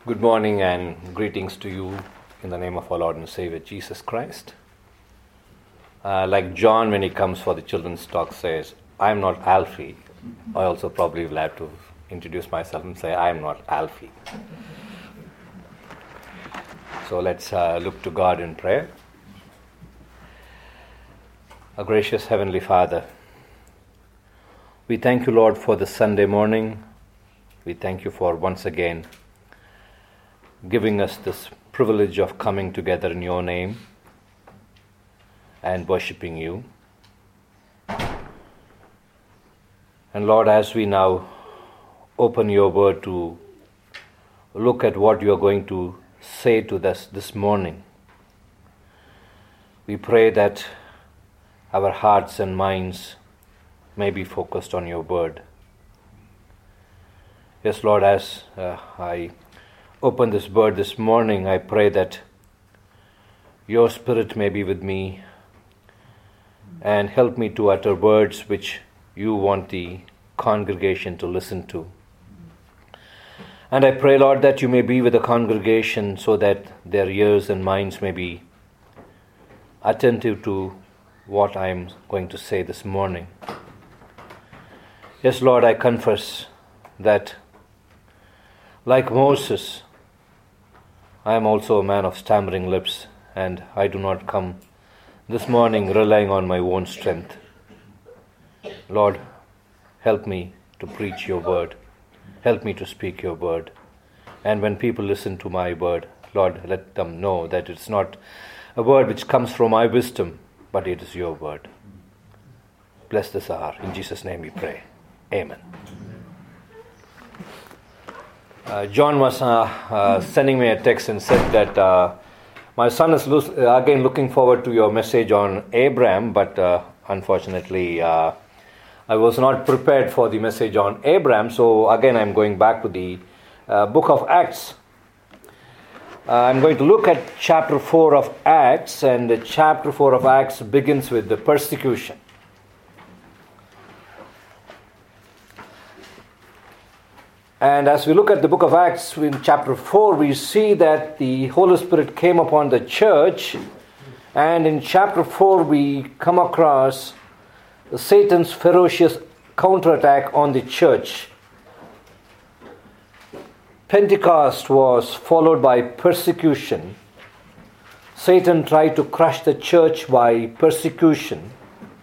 Good morning and greetings to you in the name of our Lord and Savior Jesus Christ. Like John, when he comes for the children's talk, says, "I'm not Alfie." I also probably will have to introduce myself and say, "I'm not Alfie." So let's look to God in prayer. Our gracious Heavenly Father, we thank you, Lord, for this Sunday morning. We thank you for once again giving us this privilege of coming together in your name and worshiping you. And Lord, as we now open your word to look at what you are going to say to us this morning, we pray that our hearts and minds may be focused on your word. Yes, Lord, as I open this word this morning, I pray that your Spirit may be with me and help me to utter words which you want the congregation to listen to. And I pray, Lord, that you may be with the congregation so that their ears and minds may be attentive to what I am going to say this morning. Yes, Lord, I confess that like Moses, I am also a man of stammering lips, and I do not come this morning relying on my own strength. Lord, help me to preach your word. Help me to speak your word. And when people listen to my word, Lord, let them know that it's not a word which comes from my wisdom, but it is your word. Bless this hour. In Jesus' name we pray. Amen. John was sending me a text and said that my son is again looking forward to your message on Abraham, but unfortunately I was not prepared for the message on Abraham, so again I'm going back to the book of Acts. I'm going to look at chapter 4 of Acts, and chapter 4 of Acts begins with the persecution. And as we look at the book of Acts in chapter 4, we see that the Holy Spirit came upon the church. And in chapter 4, we come across Satan's ferocious counterattack on the church. Pentecost was followed by persecution. Satan tried to crush the church by persecution.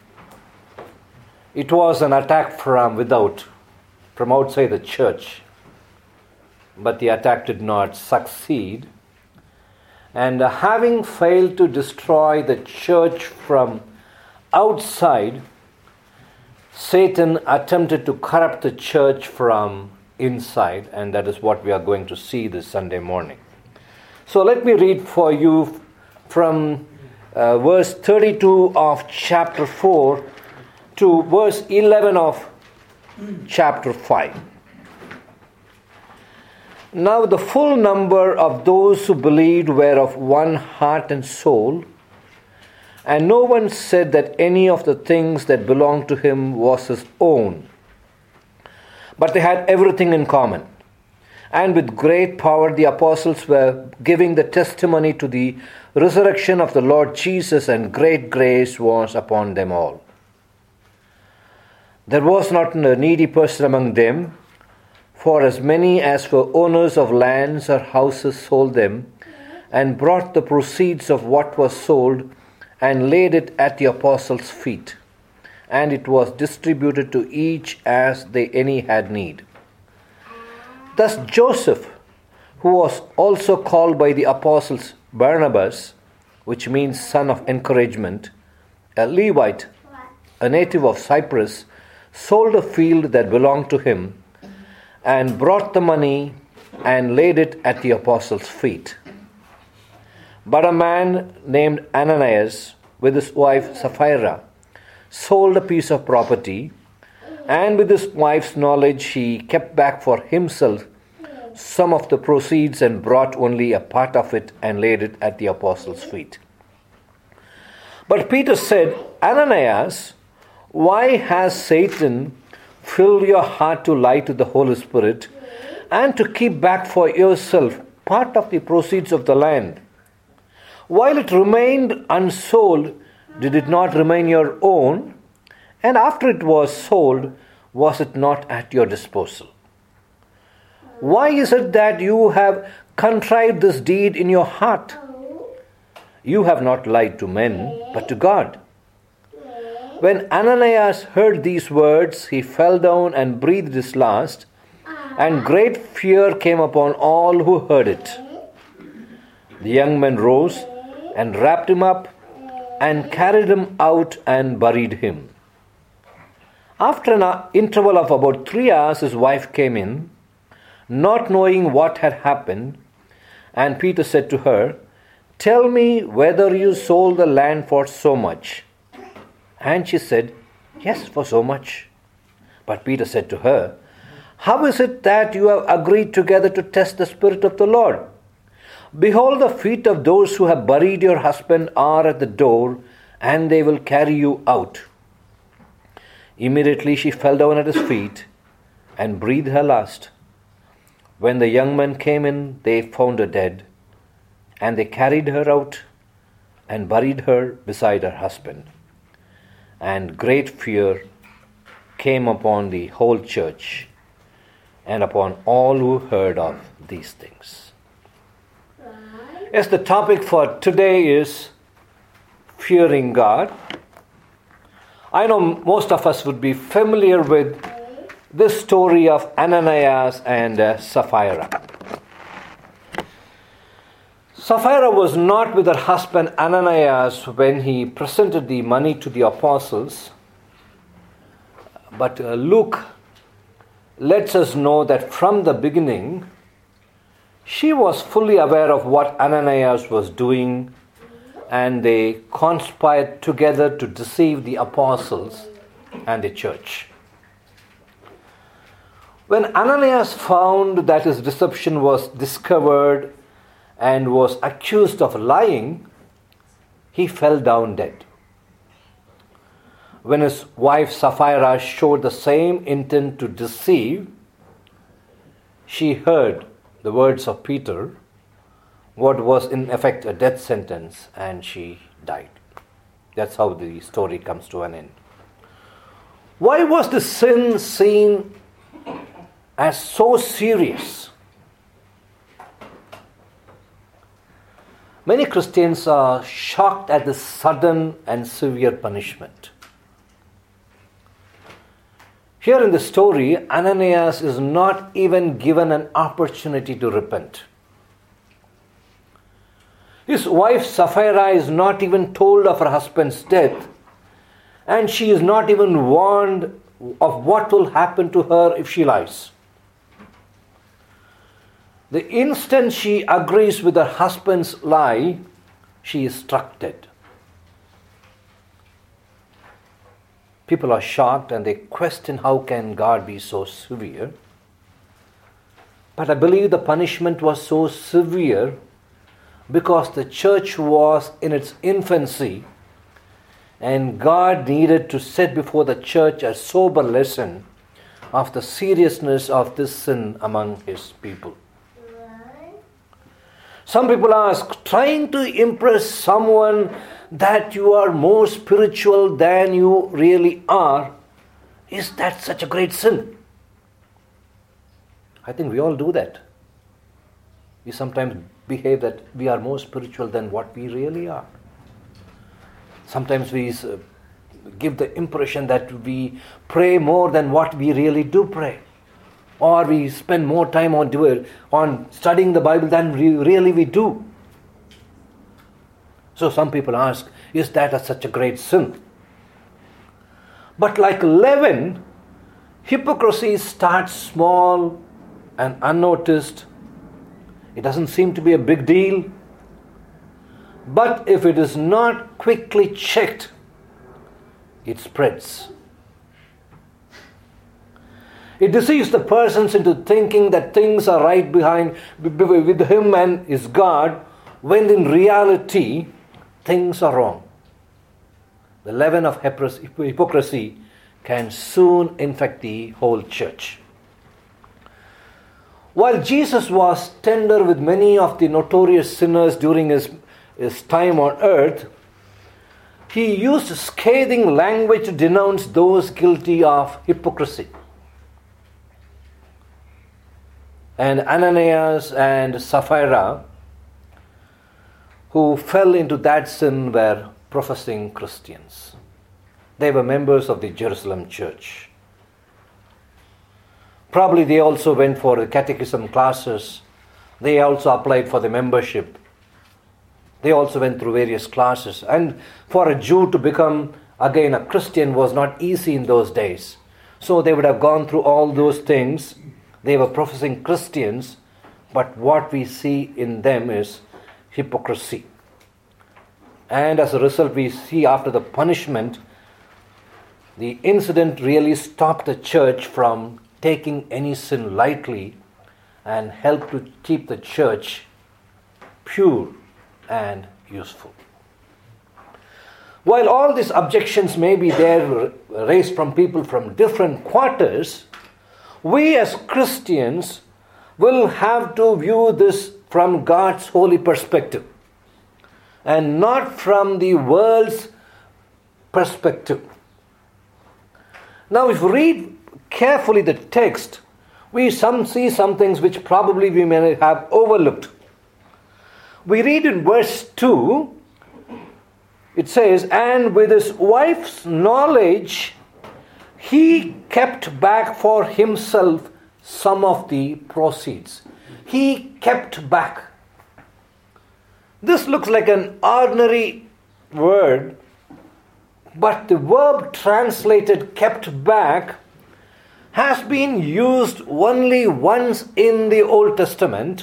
It was an attack from outside the church. But the attack did not succeed. And having failed to destroy the church from outside, Satan attempted to corrupt the church from inside. And that is what we are going to see this Sunday morning. So let me read for you from verse 32 of chapter 4 to verse 11 of chapter 5. Now the full number of those who believed were of one heart and soul, and no one said that any of the things that belonged to him was his own, but they had everything in common. And with great power the apostles were giving the testimony to the resurrection of the Lord Jesus, and great grace was upon them all. There was not a needy person among them, for as many as were owners of lands or houses sold them, and brought the proceeds of what was sold, and laid it at the apostles' feet. And it was distributed to each as any had need. Thus Joseph, who was also called by the apostles Barnabas, which means son of encouragement, a Levite, a native of Cyprus, sold a field that belonged to him, and brought the money and laid it at the apostles' feet. But a man named Ananias, with his wife Sapphira, sold a piece of property, and with his wife's knowledge he kept back for himself some of the proceeds, and brought only a part of it and laid it at the apostles' feet. But Peter said, "Ananias, why has Satan filled your heart to lie to the Holy Spirit and to keep back for yourself part of the proceeds of the land. While it remained unsold, did it not remain your own? And after it was sold, was it not at your disposal? Why is it that you have contrived this deed in your heart? You have not lied to men, but to God." When Ananias heard these words, he fell down and breathed his last, and great fear came upon all who heard it. The young men rose and wrapped him up and carried him out and buried him. After an interval of about 3 hours, his wife came in, not knowing what had happened, and Peter said to her, "Tell me whether you sold the land for so much." And she said, "Yes, for so much." But Peter said to her, "How is it that you have agreed together to test the Spirit of the Lord? Behold, the feet of those who have buried your husband are at the door, and they will carry you out." Immediately she fell down at his feet and breathed her last. When the young men came in, they found her dead, and they carried her out and buried her beside her husband. And great fear came upon the whole church and upon all who heard of these things. Yes, the topic for today is fearing God. I know most of us would be familiar with this story of Ananias and Sapphira. Sapphira was not with her husband Ananias when he presented the money to the apostles, but Luke lets us know that from the beginning, she was fully aware of what Ananias was doing, and they conspired together to deceive the apostles and the church. When Ananias found that his deception was discovered and was accused of lying, he fell down dead. When his wife Sapphira showed the same intent to deceive, she heard the words of Peter, what was in effect a death sentence, and she died. That's how the story comes to an end. Why was the sin seen as so serious? Many Christians are shocked at the sudden and severe punishment. Here in the story, Ananias is not even given an opportunity to repent. His wife Sapphira is not even told of her husband's death, and she is not even warned of what will happen to her if she lies. The instant she agrees with her husband's lie, she is struck dead. People are shocked and they question how can God be so severe. But I believe the punishment was so severe because the church was in its infancy, and God needed to set before the church a sober lesson of the seriousness of this sin among His people. Some people ask, trying to impress someone that you are more spiritual than you really are, is that such a great sin? I think we all do that. We sometimes behave that we are more spiritual than what we really are. Sometimes we give the impression that we pray more than what we really do pray. Or we spend more time on studying the Bible than we do. So some people ask, is that such a great sin? But like leaven, hypocrisy starts small and unnoticed. It doesn't seem to be a big deal. But if it is not quickly checked, it spreads. It deceives the persons into thinking that things are right with him and his God, when in reality, things are wrong. The leaven of hypocrisy can soon infect the whole church. While Jesus was tender with many of the notorious sinners during his time on earth, he used scathing language to denounce those guilty of hypocrisy. And Ananias and Sapphira, who fell into that sin, were professing Christians. They were members of the Jerusalem church. Probably they also went for the catechism classes. They also applied for the membership. They also went through various classes. And for a Jew to become again a Christian was not easy in those days. So they would have gone through all those things. They were professing Christians, but what we see in them is hypocrisy. And as a result, we see after the punishment, the incident really stopped the church from taking any sin lightly and helped to keep the church pure and useful. While all these objections may be there raised from people from different quarters, we as Christians will have to view this from God's holy perspective and not from the world's perspective. Now, if we read carefully the text, we see some things which probably we may have overlooked. We read in verse 2, it says, "And with his wife's knowledge, he kept back for himself some of the proceeds." He kept back. This looks like an ordinary word, but the verb translated kept back has been used only once in the Old Testament.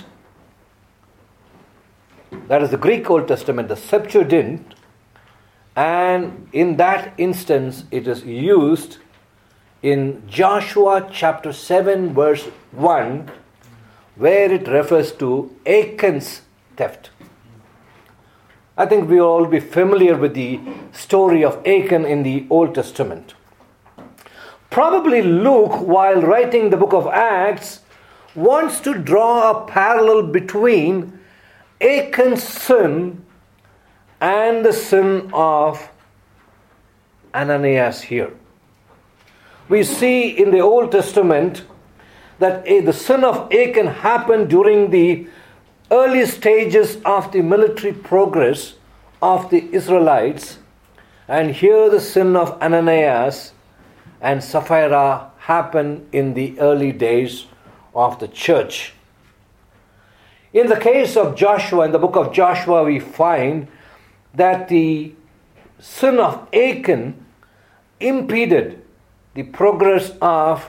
That is the Greek Old Testament, the Septuagint. And in that instance, it is used in Joshua chapter 7 verse 1, where it refers to Achan's theft. I think we will all be familiar with the story of Achan in the Old Testament. Probably Luke, while writing the book of Acts, wants to draw a parallel between Achan's sin and the sin of Ananias here. We see in the Old Testament that the sin of Achan happened during the early stages of the military progress of the Israelites, and here the sin of Ananias and Sapphira happened in the early days of the church. In the case of Joshua, in the book of Joshua, we find that the sin of Achan impeded the progress of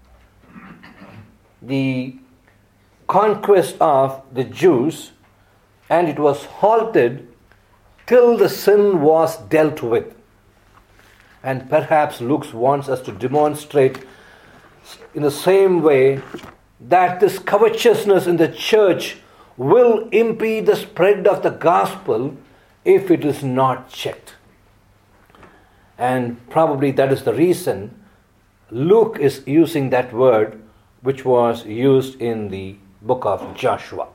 the conquest of the Jews, and it was halted till the sin was dealt with. And perhaps Luke wants us to demonstrate in the same way that this covetousness in the church will impede the spread of the gospel if it is not checked. And probably that is the reason Luke is using that word which was used in the book of Joshua.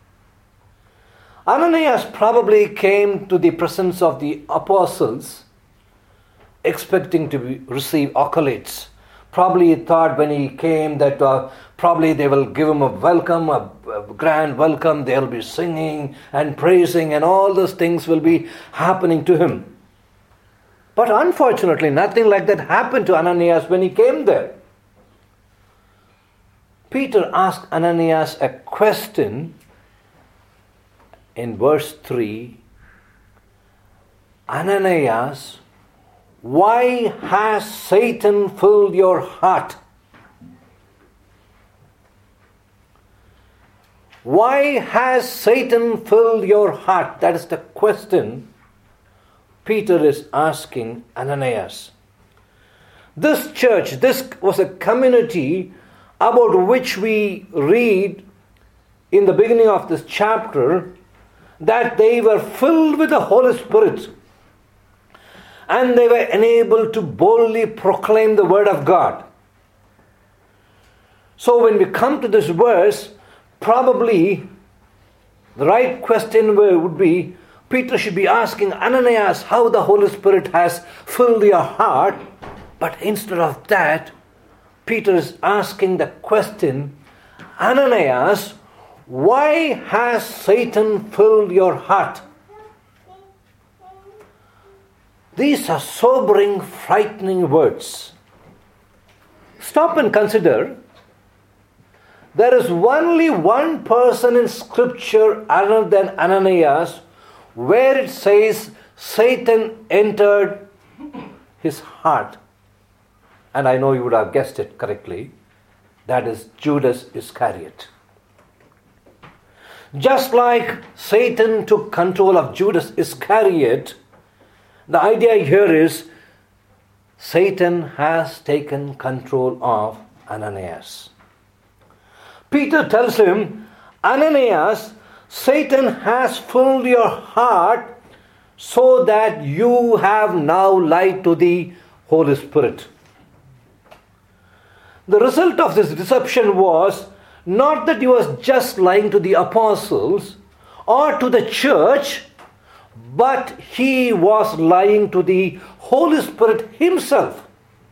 Ananias probably came to the presence of the apostles expecting to receive accolades. Probably he thought when he came that probably they will give him a welcome, a grand welcome. They'll be singing and praising and all those things will be happening to him. But unfortunately, nothing like that happened to Ananias when he came there. Peter asked Ananias a question in verse 3. "Ananias, why has Satan filled your heart?" Why has Satan filled your heart? That is the question Peter is asking Ananias. This church, this was a community about which we read in the beginning of this chapter that they were filled with the Holy Spirit and they were enabled to boldly proclaim the word of God. So when we come to this verse, Probably the right question would be, Peter should be asking Ananias how the Holy Spirit has filled your heart. But instead of that, Peter is asking the question, Ananias, why has Satan filled your heart? These are sobering, frightening words. Stop and consider. There is only one person in Scripture other than Ananias where it says Satan entered his heart. And I know you would have guessed it correctly. That is Judas Iscariot. Just like Satan took control of Judas Iscariot, the idea here is Satan has taken control of Ananias. Peter tells him, Ananias, Satan has filled your heart so that you have now lied to the Holy Spirit. The result of this deception was not that he was just lying to the apostles or to the church, but he was lying to the Holy Spirit himself.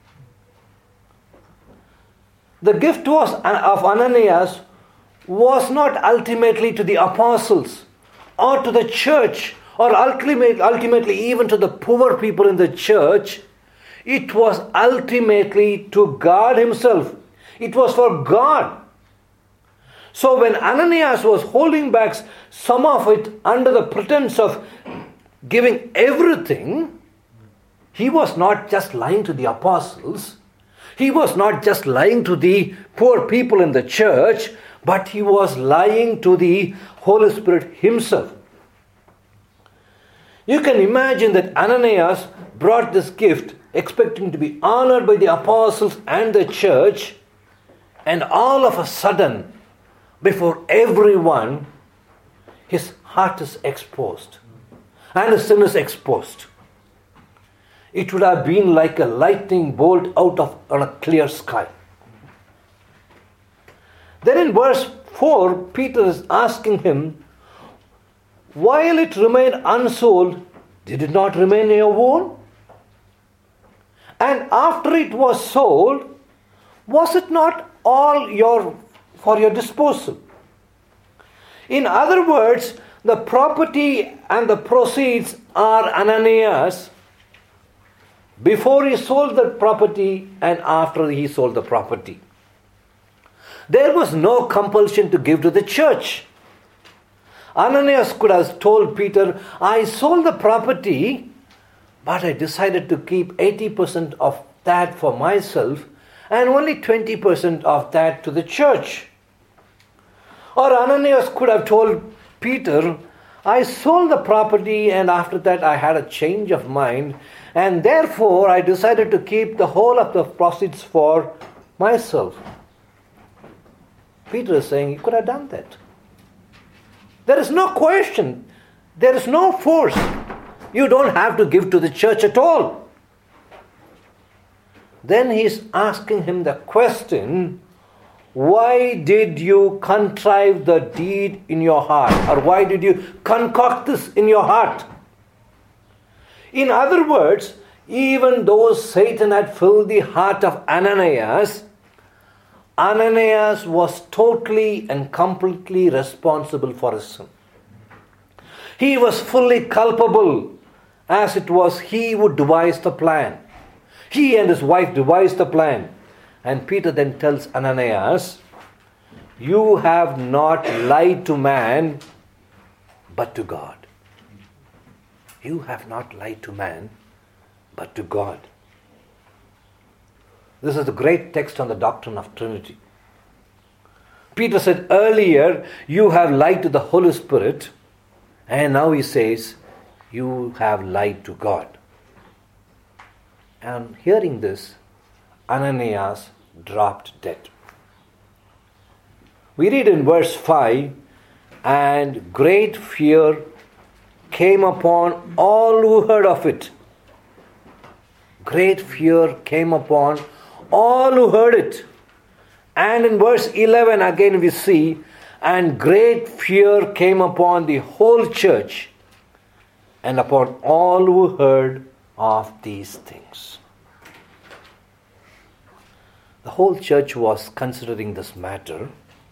The gift of Ananias was not ultimately to the apostles or to the church or ultimately even to the poor people in the church. It was ultimately to God himself. It was for God. So when Ananias was holding back some of it under the pretense of giving everything, he was not just lying to the apostles. He was not just lying to the poor people in the church, but he was lying to the Holy Spirit himself. You can imagine that Ananias brought this gift expecting to be honored by the apostles and the church, and all of a sudden, before everyone, his heart is exposed and his sin is exposed. It would have been like a lightning bolt on a clear sky. Then in verse 4, Peter is asking him, while it remained unsold, did it not remain your own? And after it was sold, was it not all for your disposal? In other words, the property and the proceeds are Ananias before he sold the property and after he sold the property. There was no compulsion to give to the church. Ananias could have told Peter, I sold the property, but I decided to keep 80% of that for myself and only 20% of that to the church. Or Ananias could have told Peter, I sold the property and after that I had a change of mind and therefore I decided to keep the whole of the proceeds for myself. Peter is saying, you could have done that. There is no question. There is no force. You don't have to give to the church at all. Then he's asking him the question, why did you contrive the deed in your heart? Or why did you concoct this in your heart? In other words, even though Satan had filled the heart of Ananias, Ananias was totally and completely responsible for his sin. He was fully culpable, as it was he who devised the plan. He and his wife devised the plan. And Peter then tells Ananias, you have not lied to man, but to God. You have not lied to man, but to God. This is the great text on the doctrine of Trinity. Peter said earlier, you have lied to the Holy Spirit, and now he says, you have lied to God. And hearing this, Ananias dropped dead. We read in verse 5, and great fear came upon all who heard of it. Great fear came upon all who heard it. And in verse 11 again we see, And great fear came upon the whole church and upon all who heard of these things. The whole church was considering this matter.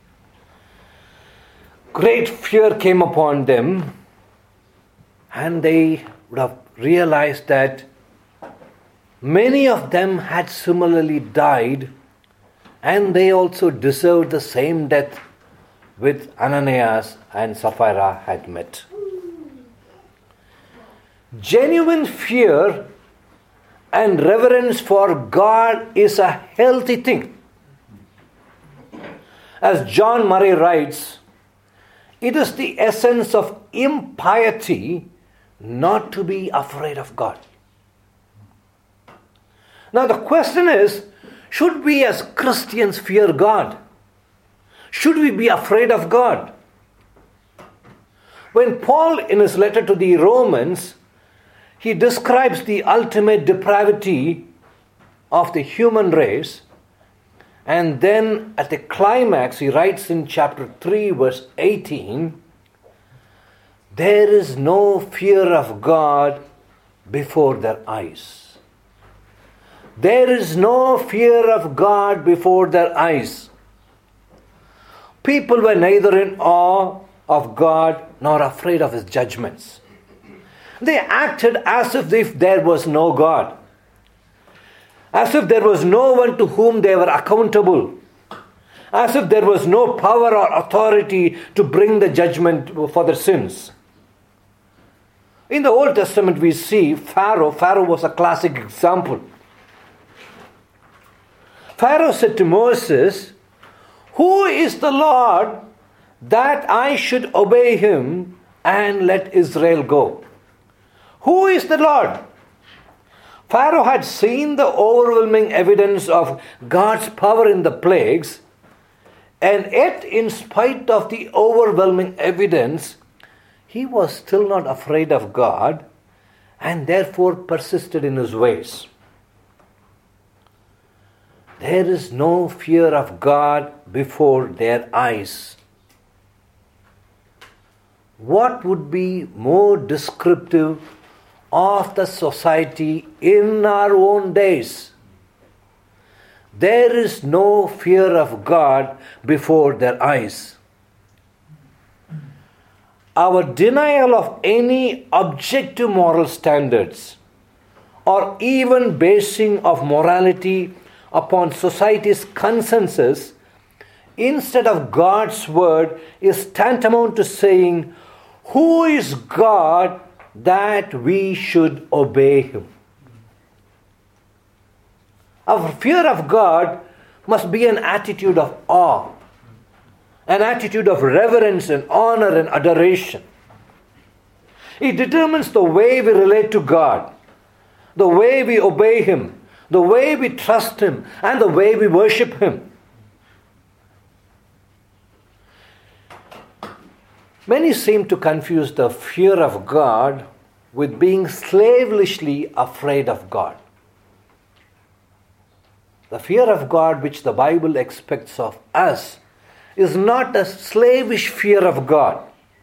Great fear came upon them, and they would have realized that many of them had similarly died, and they also deserved the same death which Ananias and Sapphira had met. Genuine fear and reverence for God is a healthy thing. As John Murray writes, it is the essence of impiety not to be afraid of God. Now the question is, should we as Christians fear God? Should we be afraid of God? When Paul, in his letter to the Romans, he describes the ultimate depravity of the human race, and then at the climax he writes in chapter 3 verse 18, there is no fear of God before their eyes. There is no fear of God before their eyes. People were neither in awe of God nor afraid of His judgments. They acted as if there was no God, as if there was no one to whom they were accountable, as if there was no power or authority to bring the judgment for their sins. In the Old Testament we see Pharaoh. Pharaoh was a classic example. Pharaoh said to Moses, "Who is the Lord that I should obey him and let Israel go?" Who is the Lord? Pharaoh had seen the overwhelming evidence of God's power in the plagues, and yet in spite of the overwhelming evidence, he was still not afraid of God and therefore persisted in his ways. There is no fear of God before their eyes. What would be more descriptive of the society in our own days? There is no fear of God before their eyes. Our denial of any objective moral standards, or even basing of morality upon society's consensus instead of God's word, is tantamount to saying, "Who is God that we should obey him?" Our fear of God must be an attitude of awe, an attitude of reverence and honor and adoration. It determines the way we relate to God, the way we obey him, the way we trust him, and the way we worship him. Many seem to confuse the fear of God with being slavishly afraid of God. The fear of God which the Bible expects of us is not a slavish fear of God.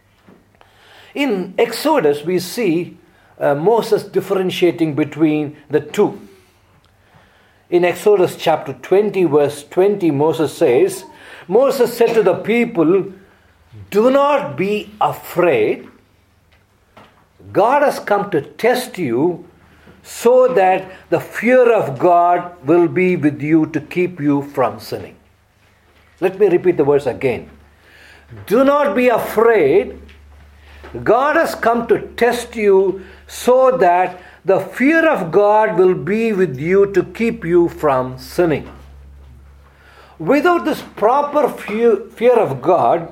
In Exodus, we see Moses differentiating between the two. In Exodus chapter 20, verse 20, Moses says, Moses said to the people, "Do not be afraid. God has come to test you so that the fear of God will be with you to keep you from sinning." Let me repeat the verse again. Do not be afraid. God has come to test you so that the fear of God will be with you to keep you from sinning. Without this proper fear of God,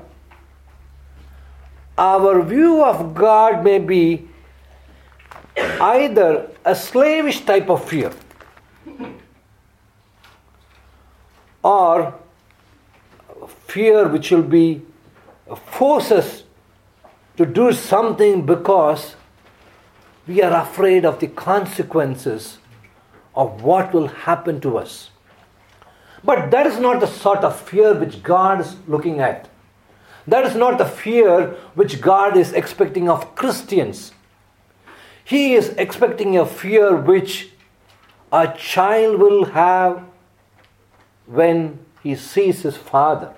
our view of God may be either a slavish type of fear or fear which will be force us to do something because we are afraid of the consequences of what will happen to us. But that is not the sort of fear which God is looking at. That is not the fear which God is expecting of Christians. He is expecting a fear which a child will have when he sees his father.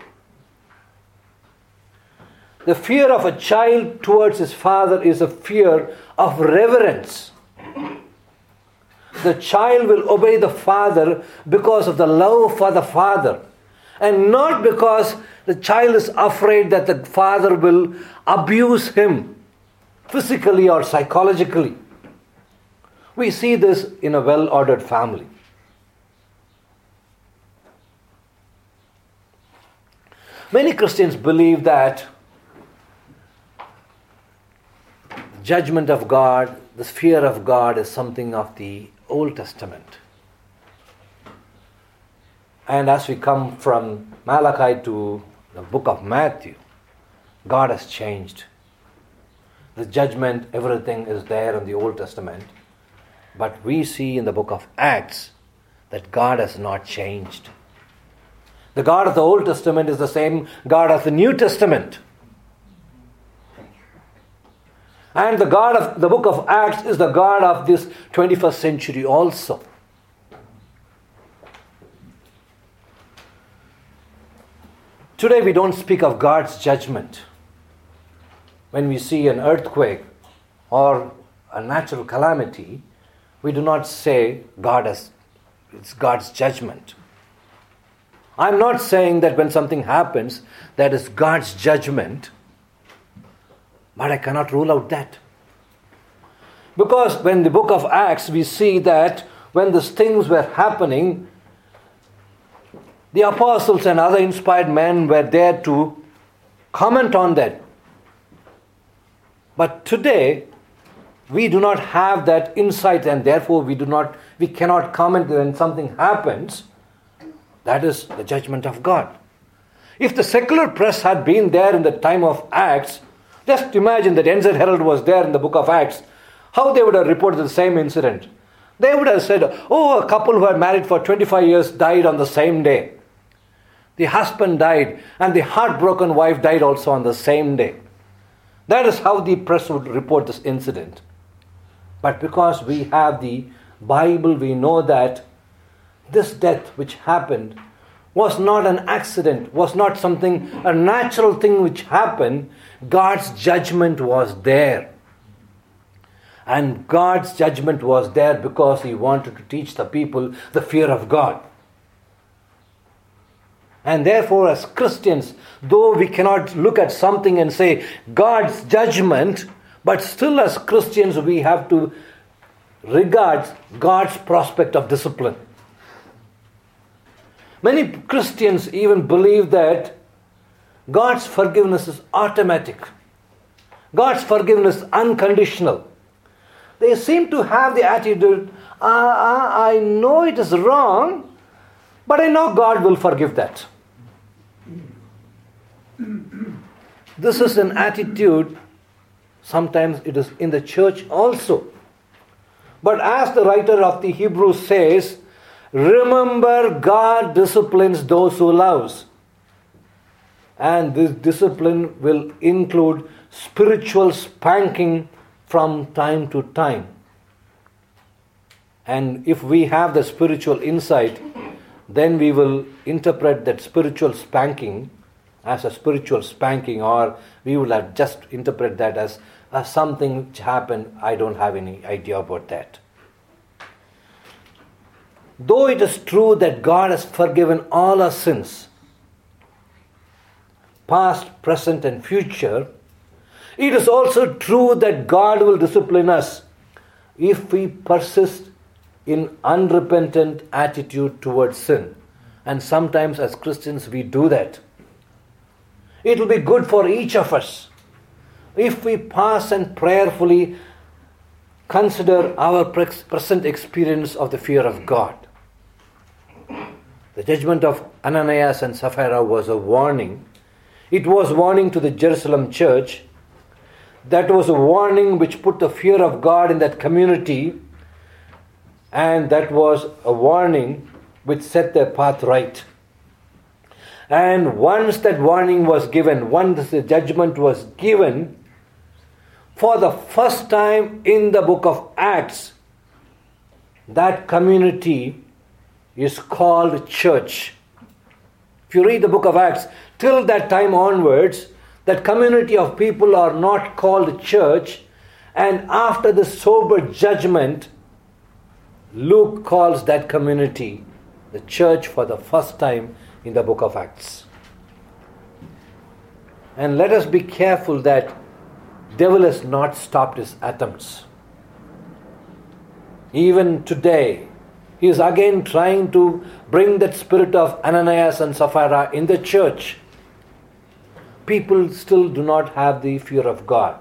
The fear of a child towards his father is a fear of reverence. The child will obey the father because of the love for the father, and not because the child is afraid that the father will abuse him physically or psychologically. We see this in a well-ordered family. Many Christians believe that judgment of God, the fear of God is something of the Old Testament. And as we come from Malachi to the book of Matthew, God has changed. The judgment, everything is there in the Old Testament. But we see in the book of Acts that God has not changed. The God of the Old Testament is the same God of the New Testament. And the God of the book of Acts is the God of this 21st century also. Today we don't speak of God's judgment. When we see an earthquake or a natural calamity, we do not say it's God's judgment. I'm not saying that when something happens, that is God's judgment. But I cannot rule out that. Because when the book of Acts, we see that when these things were happening, the apostles and other inspired men were there to comment on that. But today, we do not have that insight, and therefore we cannot comment when something happens. That is the judgment of God. If the secular press had been there in the time of Acts, just imagine that NZ Herald was there in the book of Acts, how they would have reported the same incident. They would have said, a couple who had married for 25 years died on the same day. The husband died and the heartbroken wife died also on the same day. That is how the press would report this incident. But because we have the Bible, we know that this death which happened was not an accident, was not something, a natural thing which happened. God's judgment was there. And God's judgment was there because He wanted to teach the people the fear of God. And therefore, as Christians, though we cannot look at something and say God's judgment, but still as Christians we have to regard God's prospect of discipline. Many Christians even believe that God's forgiveness is automatic. God's forgiveness is unconditional. They seem to have the attitude, I know it is wrong, but I know God will forgive that. This is an attitude, sometimes it is in the church also. But as the writer of the Hebrews says, remember God disciplines those who loves. And this discipline will include spiritual spanking from time to time. And if we have the spiritual insight, then we will interpret that spiritual spanking as a spiritual spanking, or we will have just interpret that as something which happened, I don't have any idea about that. Though it is true that God has forgiven all our sins, past, present and future, it is also true that God will discipline us if we persist in unrepentant attitude towards sin. And sometimes as Christians we do that. It will be good for each of us if we pause and prayerfully consider our present experience of the fear of God. The judgment of Ananias and Sapphira was a warning. It was warning to the Jerusalem church. That was a warning which put the fear of God in that community, and that was a warning which set their path right. And once that warning was given, once the judgment was given, for the first time in the book of Acts, that community is called church. If you read the book of Acts, till that time onwards, that community of people are not called church. And after the sober judgment, Luke calls that community the church for the first time in the book of Acts. And let us be careful that devil has not stopped his attempts. Even today, he is again trying to bring that spirit of Ananias and Sapphira in the church. People still do not have the fear of God.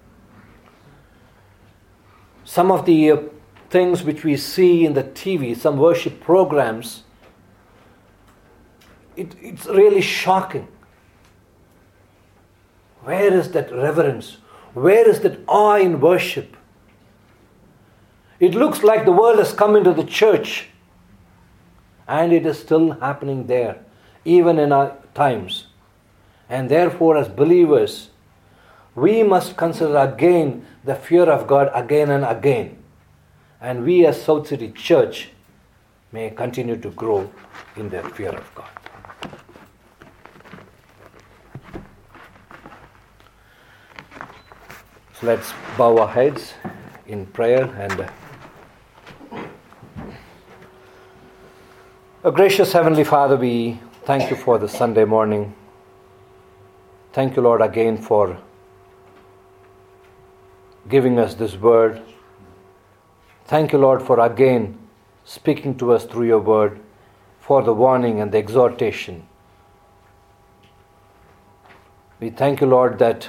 Some of the things which we see in the TV, some worship programs, it's really shocking. Where is that reverence? Where is that awe in worship? It looks like the world has come into the church, and it is still happening there, even in our times. And therefore, as believers, we must consider again the fear of God again and again. And we as South City Church may continue to grow in their fear of God. So let's bow our heads in prayer. And a gracious Heavenly Father, we thank you for this Sunday morning. Thank you, Lord, again for giving us this word. Thank you, Lord, for again speaking to us through your word, for the warning and the exhortation. We thank you, Lord, that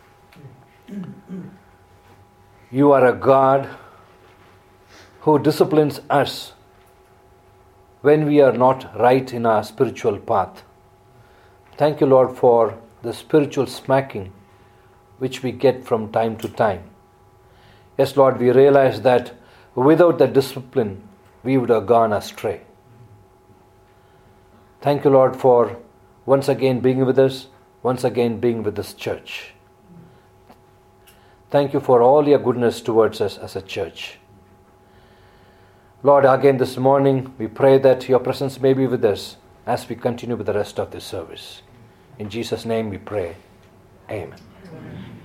you are a God who disciplines us when we are not right in our spiritual path. Thank you, Lord, for the spiritual smacking which we get from time to time. Yes, Lord, we realize that without the discipline, we would have gone astray. Thank you, Lord, for once again being with us, once again being with this church. Thank you for all your goodness towards us as a church. Lord, again this morning, we pray that your presence may be with us as we continue with the rest of this service. In Jesus' name we pray. Amen.